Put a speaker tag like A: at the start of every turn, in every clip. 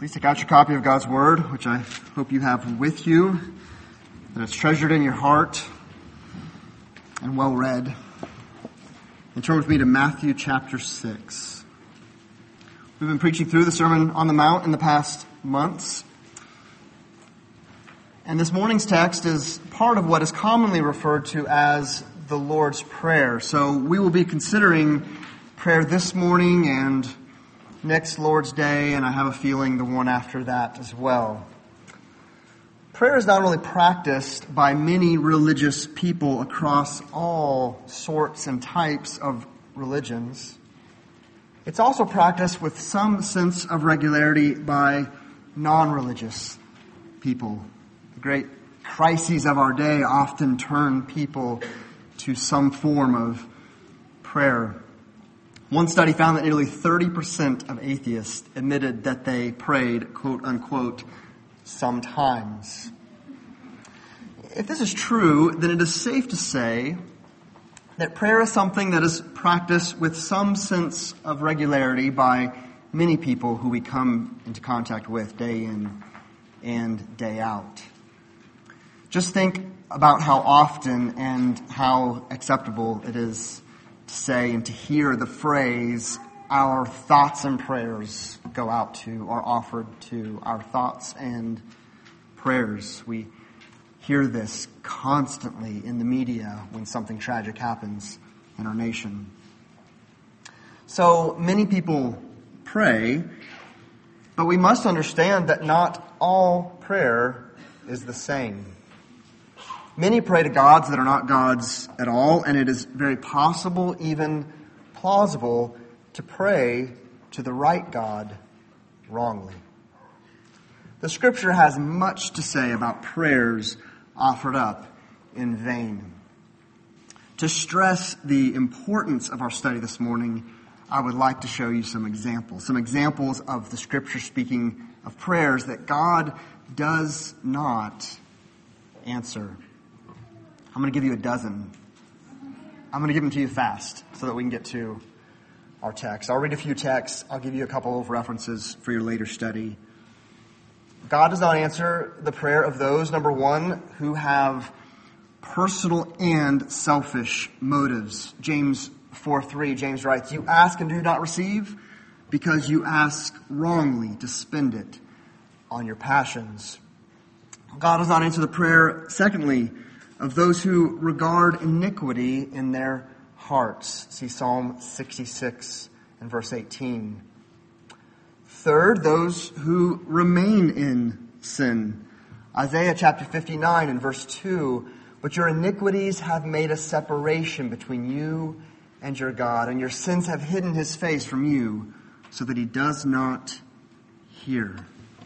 A: Please take out your copy of God's Word, which I hope you have with you, that it's treasured in your heart and well read. And turn with me to Matthew chapter 6. We've been preaching through the Sermon on the Mount in the past months. And this morning's text is part of what is commonly referred to as the Lord's Prayer. So we will be considering prayer this morning and next Lord's Day, and I have a feeling the one after that as well. Prayer is not only practiced by many religious people across all sorts and types of religions, it's also practiced with some sense of regularity by non-religious people. The great crises of our day often turn people to some form of prayer. One study found that nearly 30% of atheists admitted that they prayed, quote unquote, sometimes. If this is true, then it is safe to say that prayer is something that is practiced with some sense of regularity by many people who we come into contact with day in and day out. Just think about how often and how acceptable it is to say and to hear the phrase, our thoughts and prayers go out to, are offered to, our thoughts and prayers. We hear this constantly in the media when something tragic happens in our nation. So many people pray, but we must understand that not all prayer is the same. Many pray to gods that are not gods at all, and it is very possible, even plausible, to pray to the right God wrongly. The Scripture has much to say about prayers offered up in vain. To stress the importance of our study this morning, I would like to show you some examples of the Scripture speaking of prayers that God does not answer. I'm going to give you a dozen. I'm going to give them to you fast so that we can get to our text. I'll read a few texts. I'll give you a couple of references for your later study. God does not answer the prayer of those, number one, who have personal and selfish motives. James 4:3, James writes, "You ask and do not receive because you ask wrongly to spend it on your passions." God does not answer the prayer, secondly, of those who regard iniquity in their hearts. See Psalm 66 and verse 18. Third, those who remain in sin. Isaiah chapter 59 and verse 2. "But your iniquities have made a separation between you and your God, and your sins have hidden his face from you, so that he does not hear."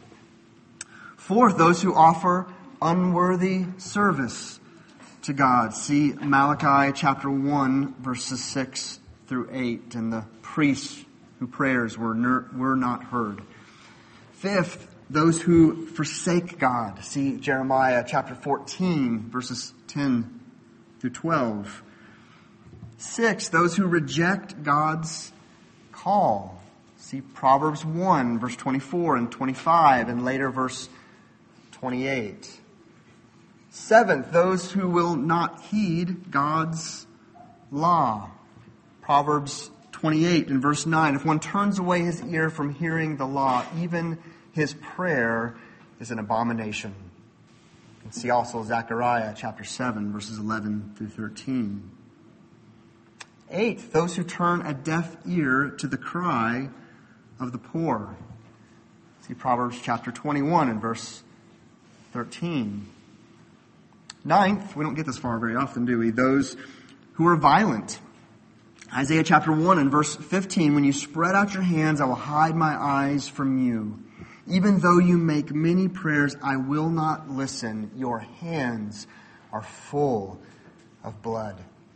A: Fourth, those who offer unworthy service to God. See Malachi chapter 1, verses 6 through 8, and the priests whose prayers were not heard. Fifth, those who forsake God. See Jeremiah chapter 14, verses 10 through 12. Sixth, those who reject God's call. See Proverbs 1, verse 24 and 25, and later verse 28. Seventh, those who will not heed God's law. Proverbs 28 and verse 9. "If one turns away his ear from hearing the law, even his prayer is an abomination." And see also Zechariah chapter 7, verses 11 through 13. Eighth, those who turn a deaf ear to the cry of the poor. See Proverbs chapter 21 and verse 13. Ninth, we don't get this far very often, do we? Those who are violent. Isaiah chapter 1 and verse 15, "When you spread out your hands, I will hide my eyes from you. Even though you make many prayers, I will not listen. Your hands are full of blood."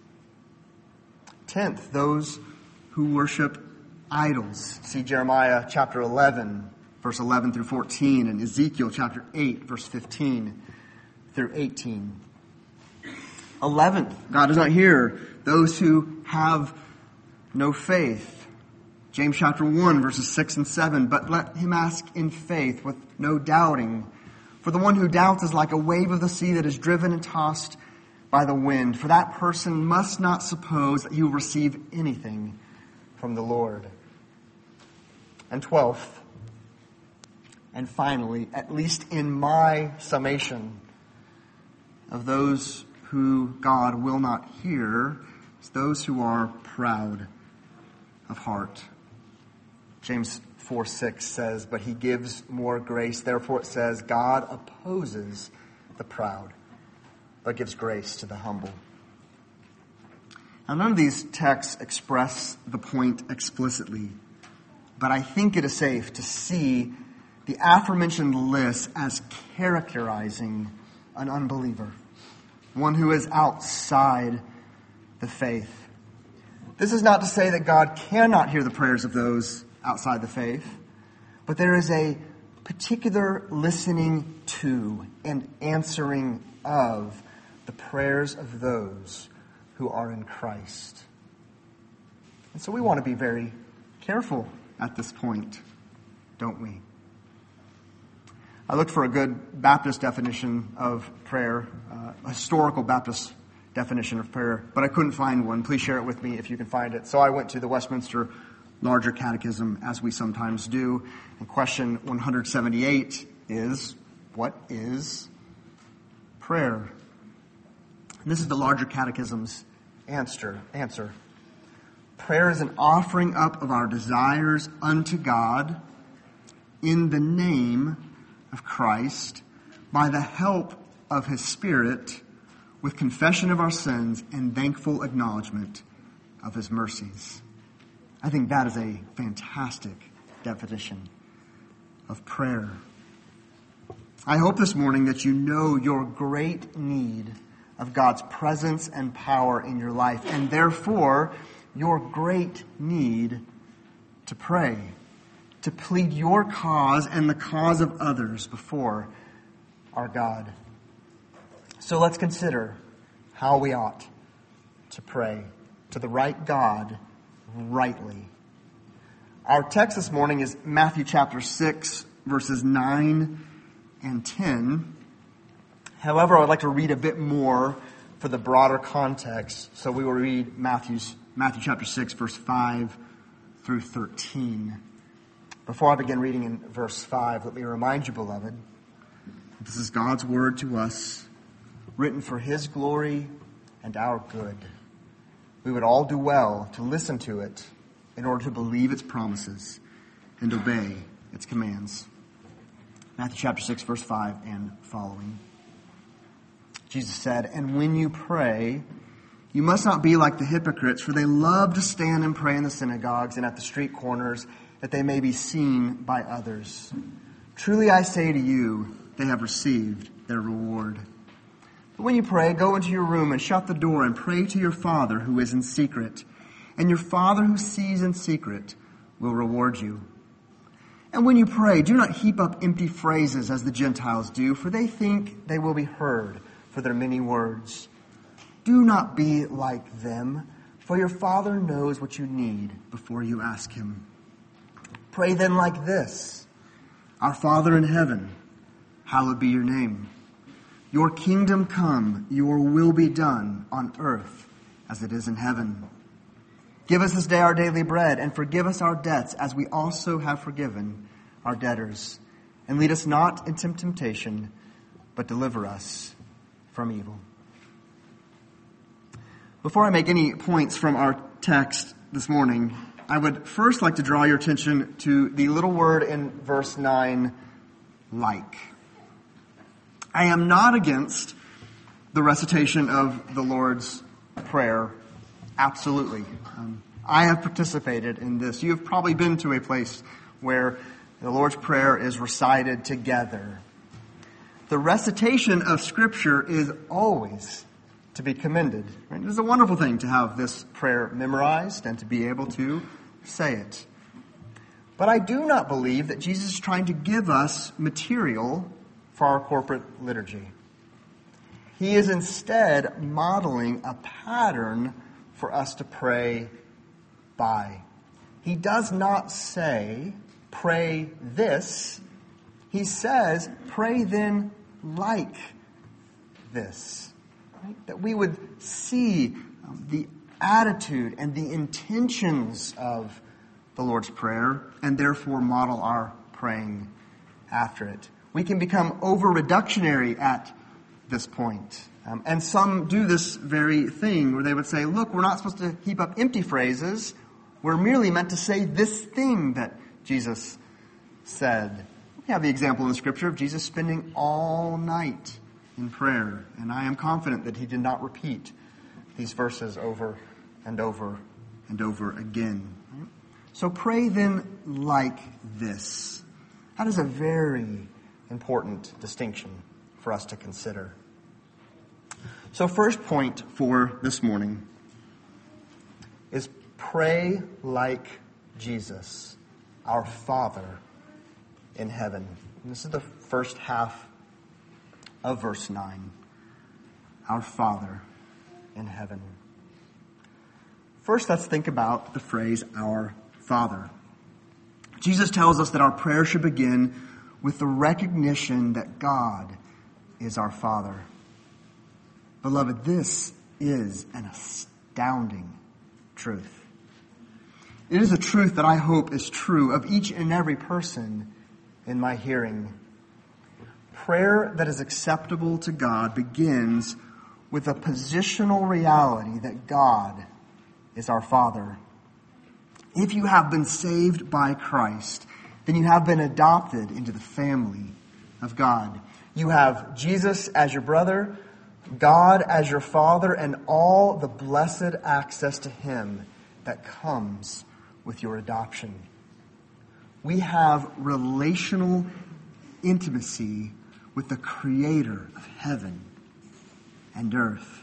A: 10th, those who worship idols. See Jeremiah chapter 11, verse 11 through 14, and Ezekiel chapter 8, verse 15 through 18. 11th, God does not hear those who have no faith. James chapter 1, verses 6 and 7, but let him ask in faith with no doubting. For the one who doubts is like a wave of the sea that is driven and tossed by the wind. For that person must not suppose that he will receive anything from the Lord. And 12th, and finally, at least in my summation of those who God will not hear, is those who are proud of heart. James 4:6 says, but he gives more grace. Therefore it says, God opposes the proud, but gives grace to the humble. Now, none of these texts express the point explicitly, but I think it is safe to see the aforementioned list as characterizing an unbeliever, one who is outside the faith. This is not to say that God cannot hear the prayers of those outside the faith, but there is a particular listening to and answering of the prayers of those who are in Christ. And so we want to be very careful at this point, don't we? I looked for a good Baptist definition of prayer, a historical Baptist definition of prayer, but I couldn't find one. Please share it with me if you can find it. So I went to the Westminster Larger Catechism, as we sometimes do. And question 178 is, what is prayer? And this is the Larger Catechism's answer. Prayer is an offering up of our desires unto God in the name of Christ, by the help of His Spirit, with confession of our sins and thankful acknowledgement of His mercies. I think that is a fantastic definition of prayer. I hope this morning that you know your great need of God's presence and power in your life, and therefore your great need to pray, to plead your cause and the cause of others before our God. So let's consider how we ought to pray to the right God rightly. Our text this morning is Matthew chapter 6, verses 9 and 10. However, I would like to read a bit more for the broader context. So we will read Matthew chapter 6, verse 5 through 13. Before I begin reading in verse 5, let me remind you, beloved, this is God's word to us, written for His glory and our good. We would all do well to listen to it in order to believe its promises and obey its commands. Matthew chapter 6, verse 5 and following. Jesus said, "And when you pray, you must not be like the hypocrites, for they love to stand and pray in the synagogues and at the street corners, that they may be seen by others. Truly I say to you, they have received their reward. But when you pray, go into your room and shut the door and pray to your Father who is in secret. And your Father who sees in secret will reward you. And when you pray, do not heap up empty phrases as the Gentiles do, for they think they will be heard for their many words. Do not be like them, for your Father knows what you need before you ask Him. Pray then like this: Our Father in heaven, hallowed be your name. Your kingdom come, your will be done on earth as it is in heaven. Give us this day our daily bread, and forgive us our debts as we also have forgiven our debtors. And lead us not into temptation, but deliver us from evil." Before I make any points from our text this morning, I would first like to draw your attention to the little word in verse 9, like. I am not against the recitation of the Lord's Prayer. Absolutely. I have participated in this. You have probably been to a place where the Lord's Prayer is recited together. The recitation of Scripture is always to be commended. Right? It is a wonderful thing to have this prayer memorized and to be able to say it. But I do not believe that Jesus is trying to give us material for our corporate liturgy. He is instead modeling a pattern for us to pray by. He does not say, pray this. He says, pray then like this. Right? That we would see the attitude and the intentions of the Lord's Prayer and therefore model our praying after it. We can become over-reductionary at this point. And some do this very thing where they would say, look, we're not supposed to heap up empty phrases. We're merely meant to say this thing that Jesus said. We have the example in the Scripture of Jesus spending all night in prayer. And I am confident that he did not repeat these verses over and over and over again. So pray then like this. That is a very important distinction for us to consider. So first point for this morning is pray like Jesus, our Father in heaven. And this is the first half of verse 9. Our Father in heaven. First, let's think about the phrase, our Father. Jesus tells us that our prayer should begin with the recognition that God is our Father. Beloved, this is an astounding truth. It is a truth that I hope is true of each and every person in my hearing. Prayer that is acceptable to God begins with a positional reality that God is our Father. If you have been saved by Christ, then you have been adopted into the family of God. You have Jesus as your brother, God as your Father, and all the blessed access to Him that comes with your adoption. We have relational intimacy with the Creator of heaven and earth.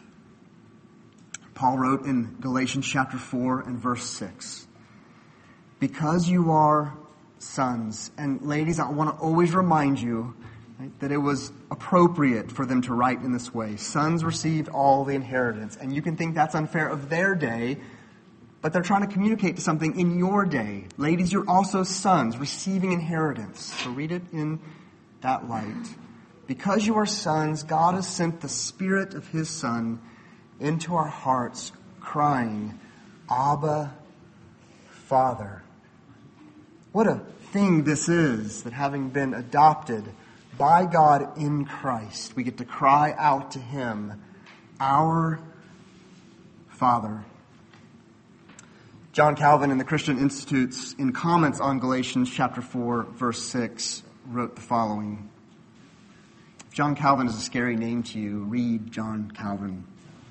A: Paul wrote in Galatians chapter 4 and verse 6, because you are sons, and ladies, I want to always remind you that it was appropriate for them to write in this way. Sons received all the inheritance. And you can think that's unfair of their day, but they're trying to communicate to something in your day. Ladies, you're also sons receiving inheritance. So read it in that light. Because you are sons, God has sent the Spirit of His Son into our hearts, crying, Abba, Father. What a thing this is, that having been adopted by God in Christ, we get to cry out to Him, our Father. John Calvin in the Christian Institutes, in comments on Galatians chapter 4, verse 6, wrote the following. If John Calvin is a scary name to you, read John Calvin.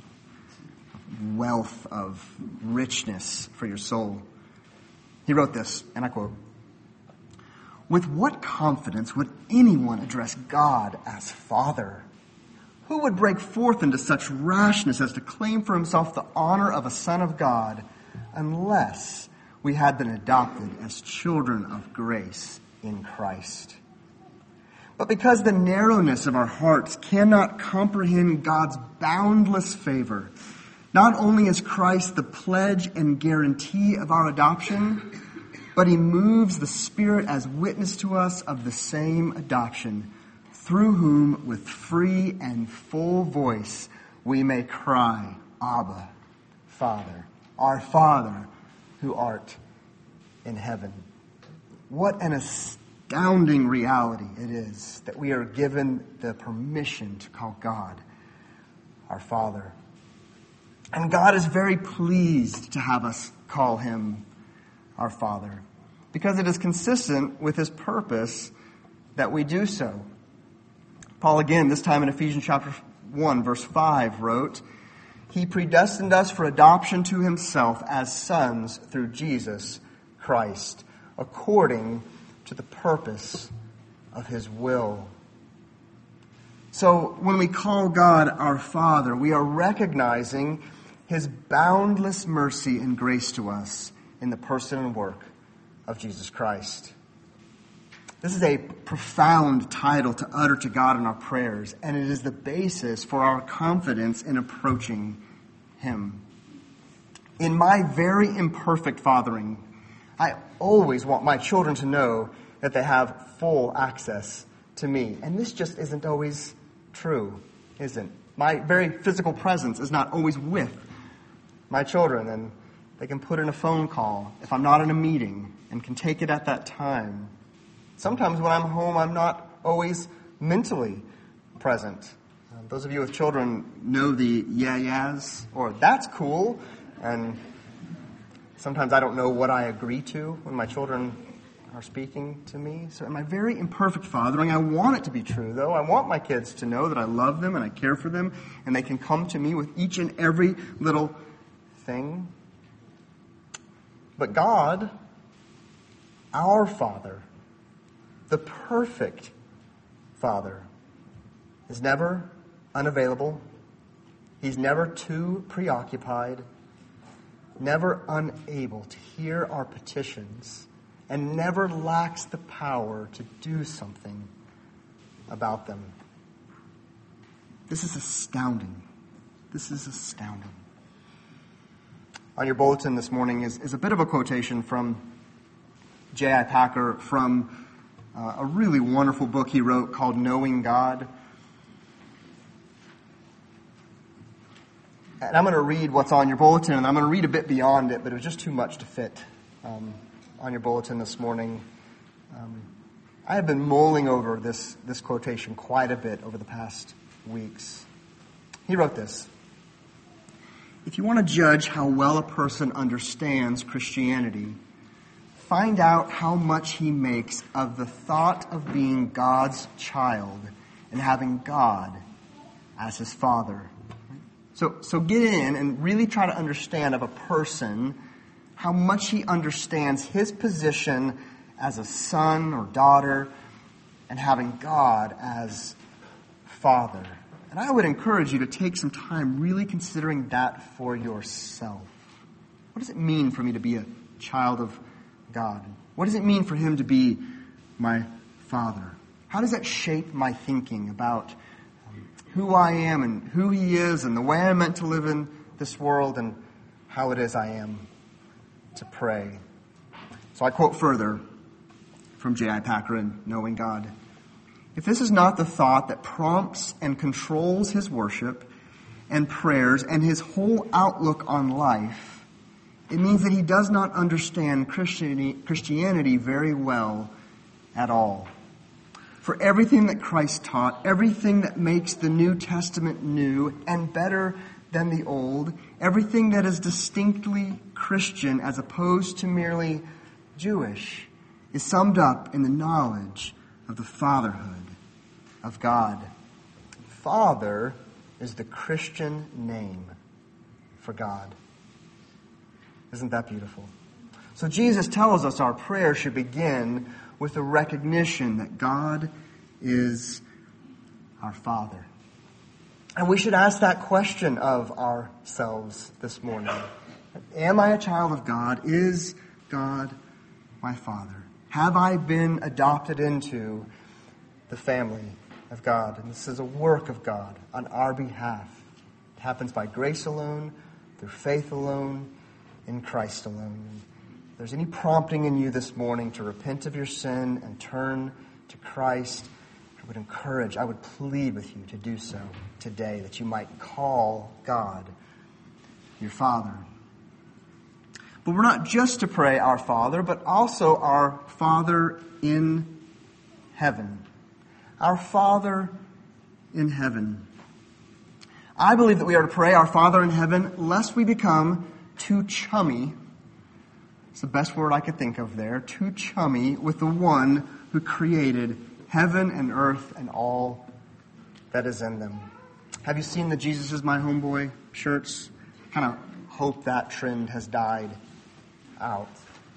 A: Wealth of richness for your soul. He wrote this, and I quote, with what confidence would anyone address God as Father? Who would break forth into such rashness as to claim for himself the honor of a son of God, unless we had been adopted as children of grace in Christ? But because the narrowness of our hearts cannot comprehend God's boundless favor, not only is Christ the pledge and guarantee of our adoption, but He moves the Spirit as witness to us of the same adoption, through whom with free and full voice we may cry, Abba, Father, our Father who art in heaven. What an astounding reality it is that we are given the permission to call God our Father. And God is very pleased to have us call Him our Father, because it is consistent with His purpose that we do so. Paul again, this time in Ephesians chapter 1, verse 5, wrote, He predestined us for adoption to Himself as sons through Jesus Christ, according to the purpose of His will. So when we call God our Father, we are recognizing His boundless mercy and grace to us in the person and work of Jesus Christ. This is a profound title to utter to God in our prayers, and it is the basis for our confidence in approaching Him. In my very imperfect fathering, I always want my children to know that they have full access to me. And this just isn't always true, isn't? My very physical presence is not always with my children, and they can put in a phone call if I'm not in a meeting and can take it at that time. Sometimes when I'm home, I'm not always mentally present. Those of you with children know the yeah-yeahs, or that's cool, and sometimes I don't know what I agree to when my children are speaking to me. So in my very imperfect fathering, I want it to be true, though. I want my kids to know that I love them and I care for them, and they can come to me with each and every little thing. But God, our Father, the perfect Father, is never unavailable. He's never too preoccupied, never unable to hear our petitions, and never lacks the power to do something about them. This is astounding. This is astounding. On your bulletin this morning is a bit of a quotation from J.I. Packer from a really wonderful book he wrote called Knowing God. And I'm going to read what's on your bulletin, and I'm going to read a bit beyond it, but it was just too much to fit on your bulletin this morning. I have been mulling over this quotation quite a bit over the past weeks. He wrote this: "If you want to judge how well a person understands Christianity, find out how much he makes of the thought of being God's child and having God as his Father." So get in and really try to understand of a person how much he understands his position as a son or daughter and having God as Father. And I would encourage you to take some time really considering that for yourself. What does it mean for me to be a child of God? What does it mean for him to be my Father? How does that shape my thinking about who I am and who he is and the way I'm meant to live in this world and how it is I am to pray? So I quote further from J.I. Packer in Knowing God. "If this is not the thought that prompts and controls his worship and prayers and his whole outlook on life, it means that he does not understand Christianity very well at all. For everything that Christ taught, everything that makes the New Testament new and better than the Old, everything that is distinctly Christian as opposed to merely Jewish, is summed up in the knowledge of the fatherhood of God." Father is the Christian name for God. Isn't that beautiful? So Jesus tells us our prayer should begin with the recognition that God is our Father. And we should ask that question of ourselves this morning. Am I a child of God? Is God my Father? Have I been adopted into the family of God? And this is a work of God on our behalf. It happens by grace alone, through faith alone, in Christ alone. If there's any prompting in you this morning to repent of your sin and turn to Christ, I would plead with you to do so today, that you might call God your Father. But we're not just to pray our Father, but also our Father in heaven. Our Father in heaven. I believe that we are to pray our Father in heaven lest we become too chummy. It's the best word I could think of there. Too chummy with the one who created heaven and earth and all that is in them. Have you seen the Jesus is my homeboy shirts? Kind of hope that trend has died out.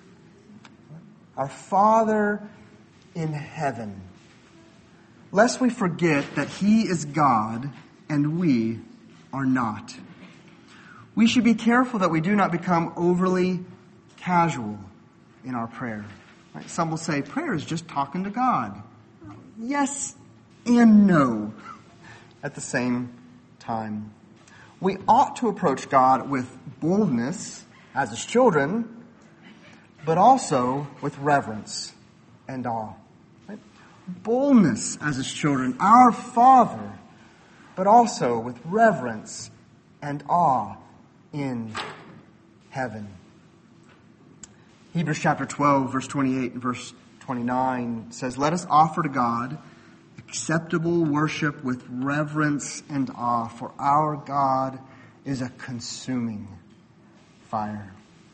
A: Our Father in heaven. Lest we forget that he is God and we are not. We should be careful that we do not become overly casual in our prayer. Right? Some will say prayer is just talking to God. Yes and no at the same time. We ought to approach God with boldness as his children, but also with reverence and awe. Right? Boldness as his children, our Father, but also with reverence and awe in heaven. Hebrews chapter 12, verse 28 and verse 29 says, "Let us offer to God acceptable worship with reverence and awe, for our God is a consuming fire."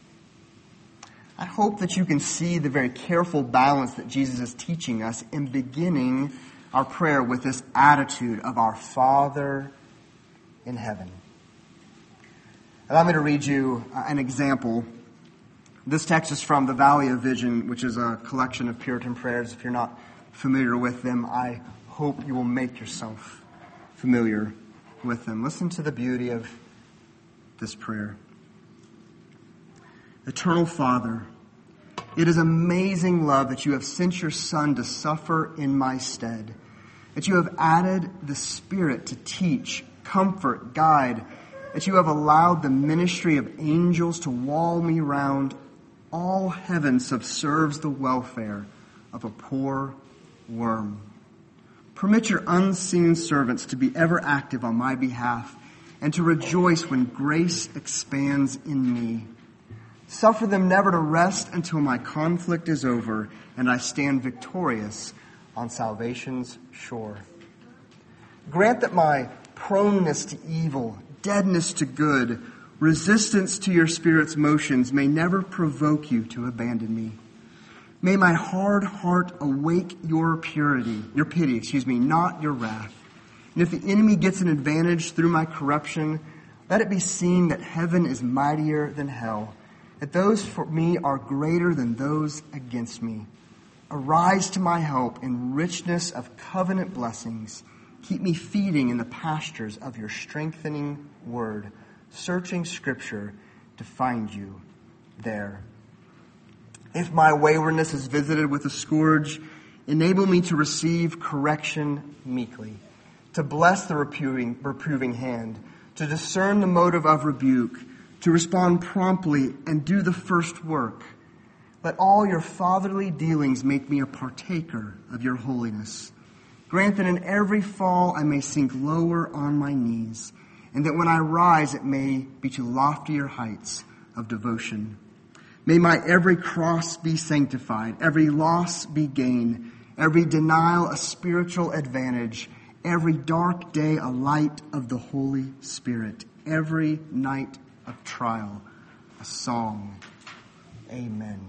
A: I hope that you can see the very careful balance that Jesus is teaching us in beginning our prayer with this attitude of our Father in heaven. Allow me to read you an example. This text is from the Valley of Vision, which is a collection of Puritan prayers. If you're not familiar with them, I hope you will make yourself familiar with them. Listen to the beauty of this prayer. Eternal Father, it is amazing love that you have sent your Son to suffer in my stead, that you have added the Spirit to teach, comfort, guide, that you have allowed the ministry of angels to wall me round. All heaven subserves the welfare of a poor worm. Permit your unseen servants to be ever active on my behalf and to rejoice when grace expands in me. Suffer them never to rest until my conflict is over and I stand victorious on salvation's shore. Grant that my proneness to evil, deadness to good, resistance to your Spirit's motions may never provoke you to abandon me. May my hard heart awake your pity, not your wrath. And if the enemy gets an advantage through my corruption, let it be seen that heaven is mightier than hell, that those for me are greater than those against me. Arise to my help in richness of covenant blessings. Keep me feeding in the pastures of your strengthening word, searching Scripture to find you there. If my waywardness is visited with a scourge, enable me to receive correction meekly, to bless the reproving hand, to discern the motive of rebuke, to respond promptly and do the first work. Let all your fatherly dealings make me a partaker of your holiness. Grant that in every fall I may sink lower on my knees, and that when I rise it may be to loftier heights of devotion. May my every cross be sanctified, every loss be gain, every denial a spiritual advantage, every dark day a light of the Holy Spirit, every night of trial a song. Amen.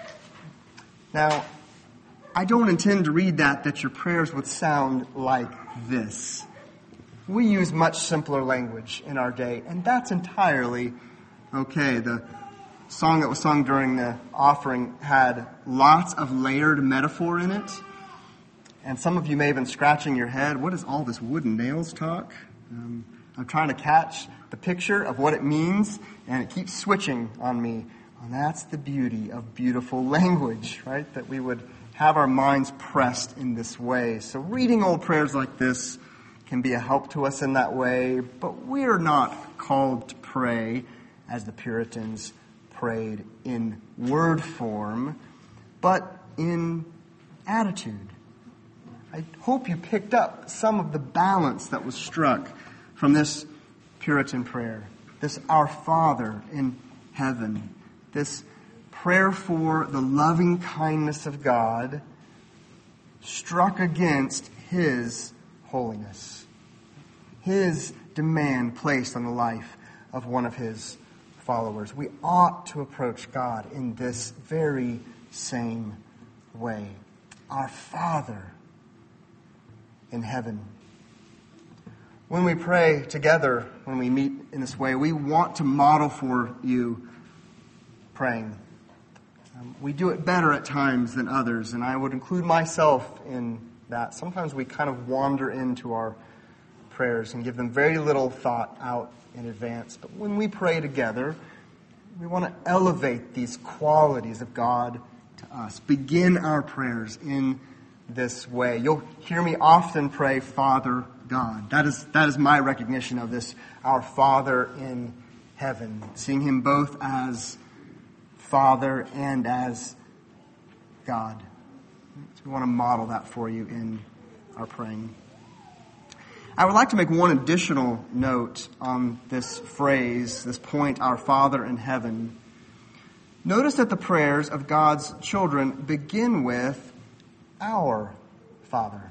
A: Now, I don't intend to read that your prayers would sound like this. We use much simpler language in our day, and that's entirely okay. The song that was sung during the offering had lots of layered metaphor in it. And some of you may have been scratching your head. What is all this wood and nails talk? I'm trying to catch the picture of what it means, and it keeps switching on me. And that's the beauty of beautiful language, right? That we would have our minds pressed in this way. So reading old prayers like this can be a help to us in that way, but we're not called to pray as the Puritans prayed in word form, but in attitude. I hope you picked up some of the balance that was struck from this Puritan prayer, this Our Father in heaven, this prayer for the loving kindness of God struck against His holiness, His demand placed on the life of one of His followers. We ought to approach God in this very same way. Our Father in heaven. When we pray together, when we meet in this way, we want to model for you praying. We do it better at times than others, and I would include myself in that. Sometimes we kind of wander into our prayers and give them very little thought out in advance. But when we pray together, we want to elevate these qualities of God to us. Begin our prayers in this way. You'll hear me often pray, Father God. That is my recognition of this, our Father in heaven. Seeing Him both as Father and as God. So we want to model that for you in our praying. I would like to make one additional note on this phrase, this point, our Father in heaven. Notice that the prayers of God's children begin with our Father.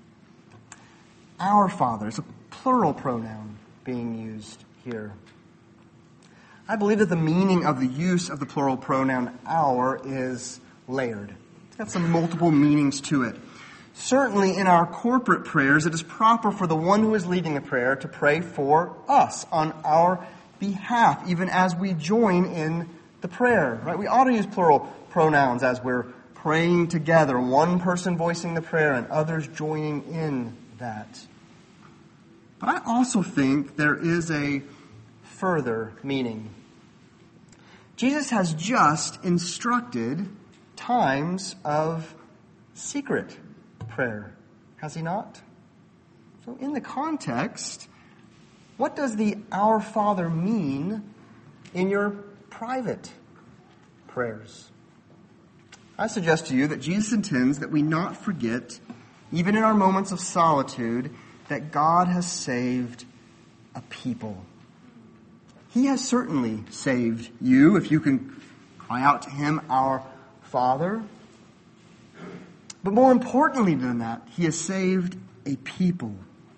A: Our Father. It's a plural pronoun being used here. I believe that the meaning of the use of the plural pronoun our is layered. It's got some multiple meanings to it. Certainly in our corporate prayers, it is proper for the one who is leading the prayer to pray for us on our behalf, even as we join in the prayer. Right? We ought to use plural pronouns as we're praying together, one person voicing the prayer and others joining in that. But I also think there is a further meaning. Jesus has just instructed times of secret prayer, has he not? So in the context, what does the Our Father mean in your private prayers? I suggest to you that Jesus intends that we not forget, even in our moments of solitude, that God has saved a people. He has certainly saved you, if you can cry out to him, Our Father. But more importantly than that, he has saved a people.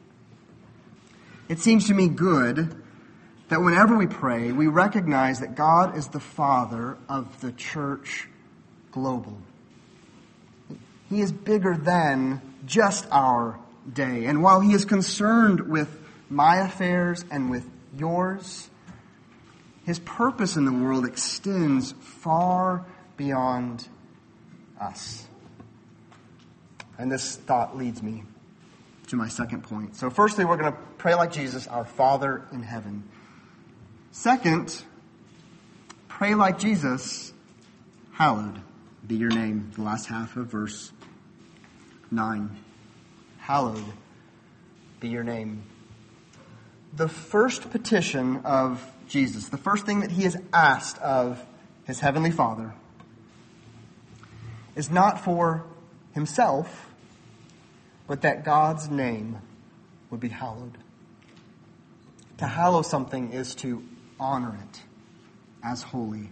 A: It seems to me good that whenever we pray, we recognize that God is the Father of the church global. He is bigger than just our day. And while he is concerned with my affairs and with yours, his purpose in the world extends far beyond us. And this thought leads me to my second point. So firstly, we're going to pray like Jesus, our Father in heaven. Second, pray like Jesus, hallowed be your name. The last half of verse 9. Hallowed be your name. The first petition of Jesus, the first thing that he has asked of his heavenly Father, is not for himself, but that God's name would be hallowed. To hallow something is to honor it as holy.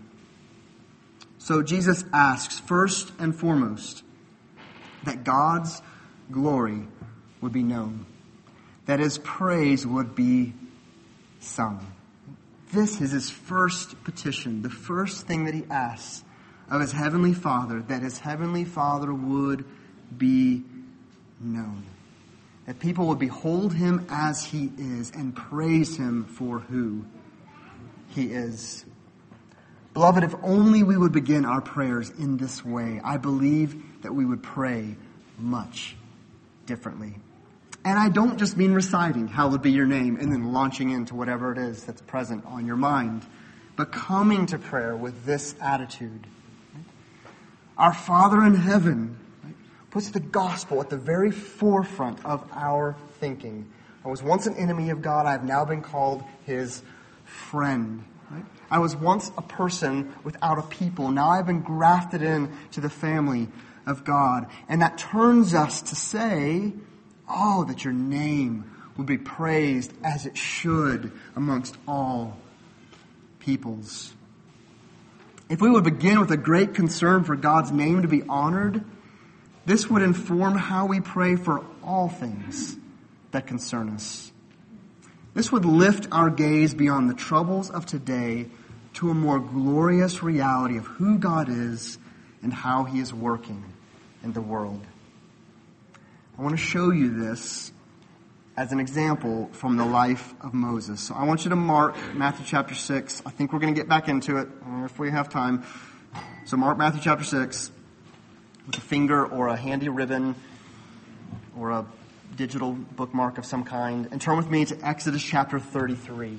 A: So Jesus asks first and foremost that God's glory would be known, that his praise would be sung. This is his first petition, the first thing that he asks of his heavenly Father, that his heavenly Father would be known. That people would behold him as he is and praise him for who he is. Beloved, if only we would begin our prayers in this way, I believe that we would pray much differently. And I don't just mean reciting, hallowed be your name, and then launching into whatever it is that's present on your mind, but coming to prayer with this attitude. Our Father in heaven puts the gospel at the very forefront of our thinking. I was once an enemy of God. I have now been called his friend. Right? I was once a person without a people. Now I've been grafted in to the family of God. And that turns us to say, oh, that your name would be praised as it should amongst all peoples. If we would begin with a great concern for God's name to be honored, this would inform how we pray for all things that concern us. This would lift our gaze beyond the troubles of today to a more glorious reality of who God is and how he is working in the world. I want to show you this as an example from the life of Moses. So I want you to mark Matthew chapter 6. I think we're going to get back into it if we have time. So mark Matthew chapter 6 with a finger or a handy ribbon or a digital bookmark of some kind. And turn with me to Exodus chapter 33.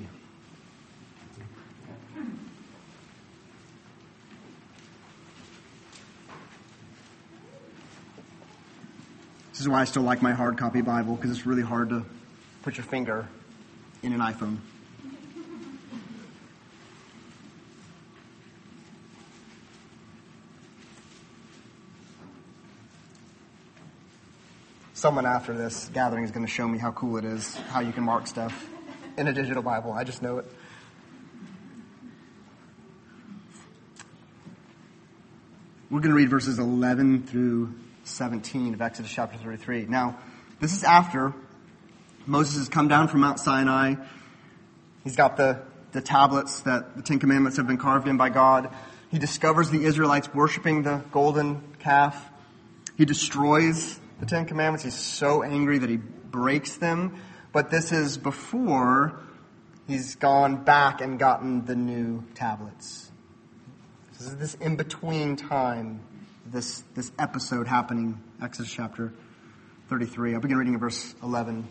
A: This is why I still like my hard copy Bible, because it's really hard to put your finger in an iPhone. Someone after this gathering is going to show me how cool it is, how you can mark stuff in a digital Bible. I just know it. We're going to read verses 11 through 17 of Exodus chapter 33. Now, this is after Moses has come down from Mount Sinai. He's got the tablets that the Ten Commandments have been carved in by God. He discovers the Israelites worshiping the golden calf. He destroys the Ten Commandments. He's so angry that he breaks them. But this is before he's gone back and gotten the new tablets. This is this in-between time, this episode happening, Exodus chapter 33. I'll begin reading in verse 11.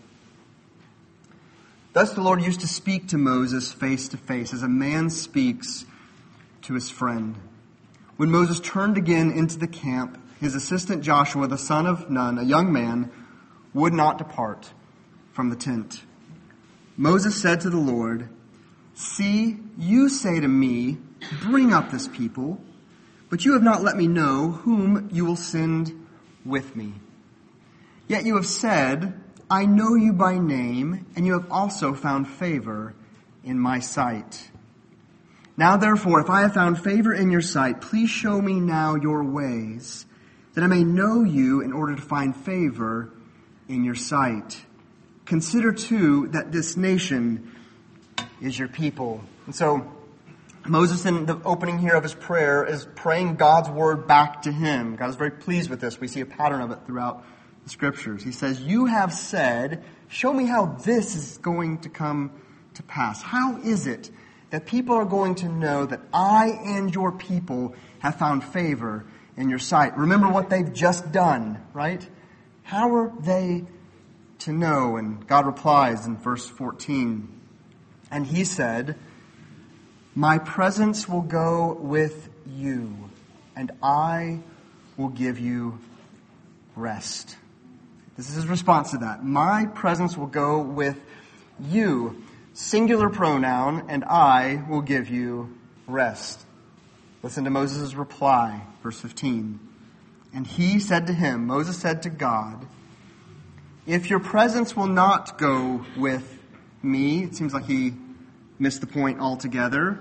A: Thus the Lord used to speak to Moses face to face, as a man speaks to his friend. When Moses turned again into the camp, his assistant Joshua, the son of Nun, a young man, would not depart from the tent. Moses said to the Lord, "See, you say to me, 'Bring up this people,' but you have not let me know whom you will send with me. Yet you have said, 'I know you by name,' and you have also found favor in my sight. Now therefore, if I have found favor in your sight, please show me now your ways, that I may know you in order to find favor in your sight. Consider too that this nation is your people." And so Moses, in the opening here of his prayer, is praying God's word back to him. God is very pleased with this. We see a pattern of it throughout the scriptures. He says, "You have said, show me how this is going to come to pass. How is it that people are going to know that I and your people have found favor in your sight?" Remember what they've just done, right? How are they to know? And God replies in verse 14, "And he said, 'My presence will go with you, and I will give you rest.'" This is his response to that. My presence will go with you, singular pronoun, and I will give you rest. Listen to Moses' reply, verse 15. "And he said to him," Moses said to God, "If your presence will not go with me," it seems like he missed the point altogether,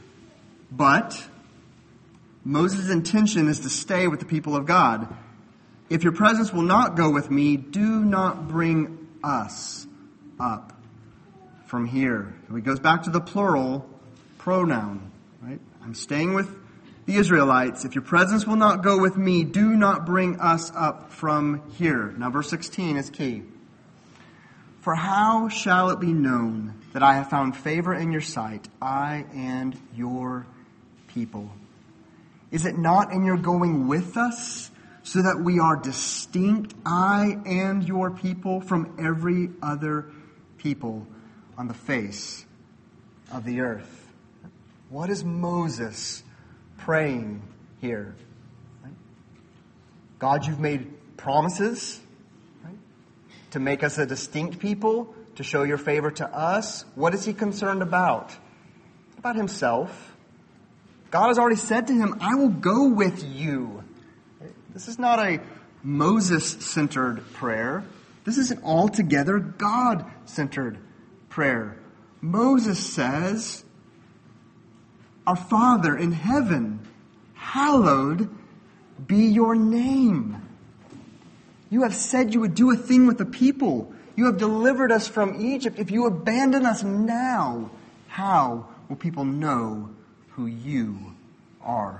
A: but Moses' intention is to stay with the people of God. "If your presence will not go with me, do not bring us up from here." So he goes back to the plural pronoun, right? I'm staying with the Israelites. "If your presence will not go with me, do not bring us up from here." Now verse 16 is key. "For how shall it be known that I have found favor in your sight, I and your people? Is it not in your going with us, so that we are distinct, I and your people, from every other people on the face of the earth?" What is Moses praying here? Right? God, you've made promises, right, to make us a distinct people, to show your favor to us. What is he concerned about? About himself. God has already said to him, "I will go with you." This is not a Moses-centered prayer. This is an altogether God-centered prayer. Moses says, "Our Father in heaven, hallowed be your name. You have said you would do a thing with the people. You have delivered us from Egypt. If you abandon us now, how will people know who you are?"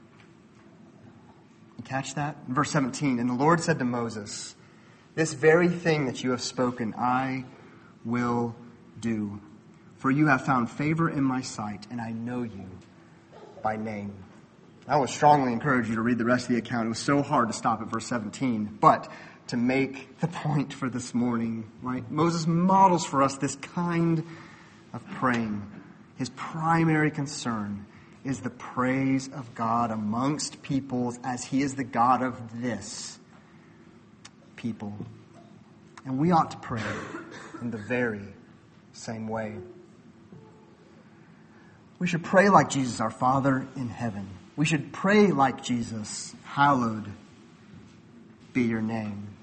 A: You catch that? In verse 17, "And the Lord said to Moses, 'This very thing that you have spoken, I will do. For you have found favor in my sight, and I know you by name.'" I would strongly encourage you to read the rest of the account. It was so hard to stop at verse 17. But to make the point for this morning, right? Moses models for us this kind of praying. His primary concern is the praise of God amongst peoples, as he is the God of this people. And we ought to pray in the very same way. We should pray like Jesus, our Father in heaven. We should pray like Jesus, hallowed be your name.